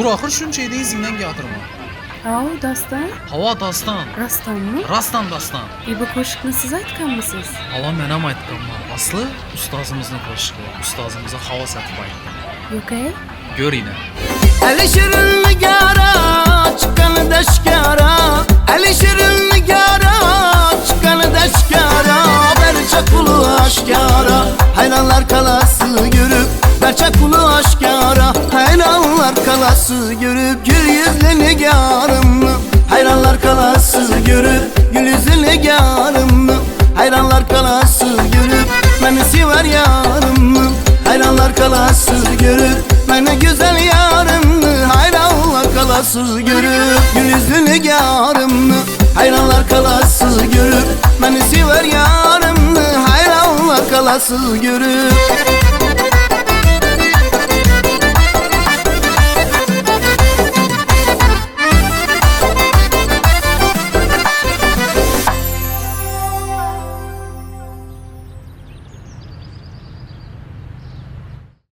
axır şuncha edi izingdan gapirma. Havo dastan? Havo dastan. Rostdanmi? Rostdan dastan. Bu qo'shiqni siz aytganmisiz? Hala men ham aytganman. Asli ustozimizni qo'shiqi. Ustozimizga havo satib aytdim. Yo'q-ey. Ko'ringlar. Ali shirin nigara chiqqanida shkara, Ali shirin nigara chiqqanida shkara, barcha quli oshkora, hayronlar qalasi görüp, barcha quli oshkora, hayronlar qalasi görüp, gül yüzlü nigarımni, hayronlar qalasi görüp, gül yüzlü nigarımni, hayronlar qalasi görüp, meni sever yarımni, hayronlar qalasi görüp, meni güzel yarımni, hayronlar qalasi görüp, gül yüzlü nigarımni, hayronlar qalasi görüp, meni sever yarımni, hayronlar qalasi görüp.